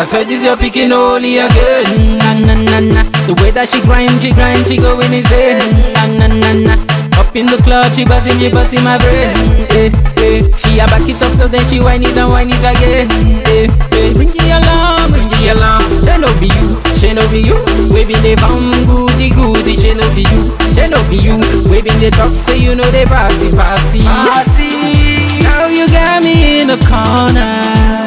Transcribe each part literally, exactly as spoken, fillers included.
swear this you're picking only again. Na na na na. The way that she grind, she grind, she going insane. Na na na na. Up in the club, she buzzing, she buzzing my brain. Eh, eh. She a back it up, so then she whine it and whine it again. Eh, eh. Bring it along, bring it along. She no be you, she no be you. Waving the bum goody goody, she no be you, she no be you. Waving the talk, say you know they party, party, party. Now you got me in the corner.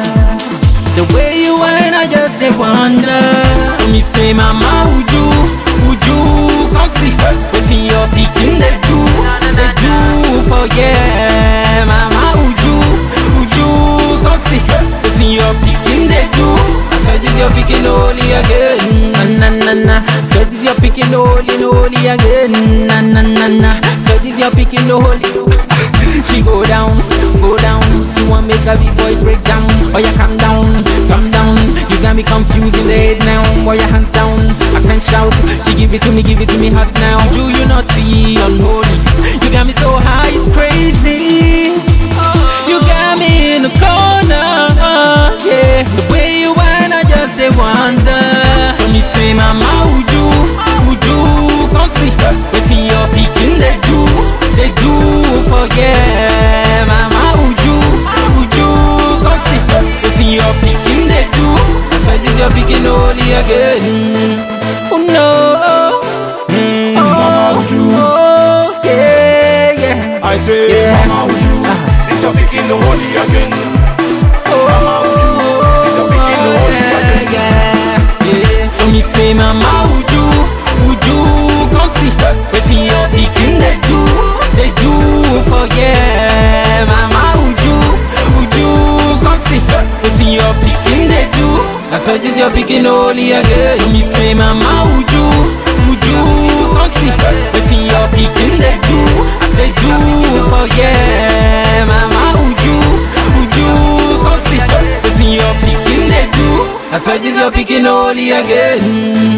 The way you whine, I just dey wonder. So me say, mama, would you, would you come see wetin your pikin dey do, dey do for yeah. Mama, would you, would you come see wetin your pikin dey do? I said this your pikin only again, na na na na. So this your pikin only, only again, na na na na. So this your pikin only. She go down, go down. You want make a big boy break down? Oh yeah, calm down, calm down. You got me confused in the head now. Boy, your hands down, I can shout. She give it to me, give it to me hot now. Do you naughty, unholy? You got me so high, it's crazy. You got me in the corner, yeah. The way you whine, I just dey wonder. So me say, mama, would you, would you come see wetin your pikin dey do, dey do for yeah. Mama, would you, would you come see wetin your pikin dey do? I said this your pikin only again. Oh no, mm, oh, mama, would you? Oh yeah, yeah. I say, yeah. Mama, would you? This your pikin only again. Oh, mama, would you? This your pikin only yeah, again. Yeah, yeah. So me say, mama, would you, would you come see wetin your pikin dey do, dey do for yeah. Mama, would you, would you come see wetin your pikin dey do? I saw this your pikin only again. So me say, mama, would you, would you come see wetin your pikin dey do, dey do for yeah. Mama, would you, would you come see wetin your pikin dey do? I saw this your pikin only again.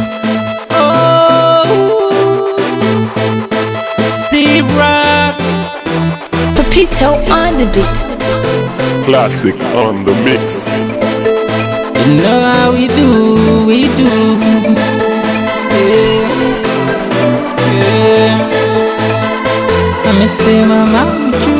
Oh, Steve Rock, Pepito on the beat. Classic on the mix. You know how we do, we do. Yeah, yeah. Let me say, mama, would you?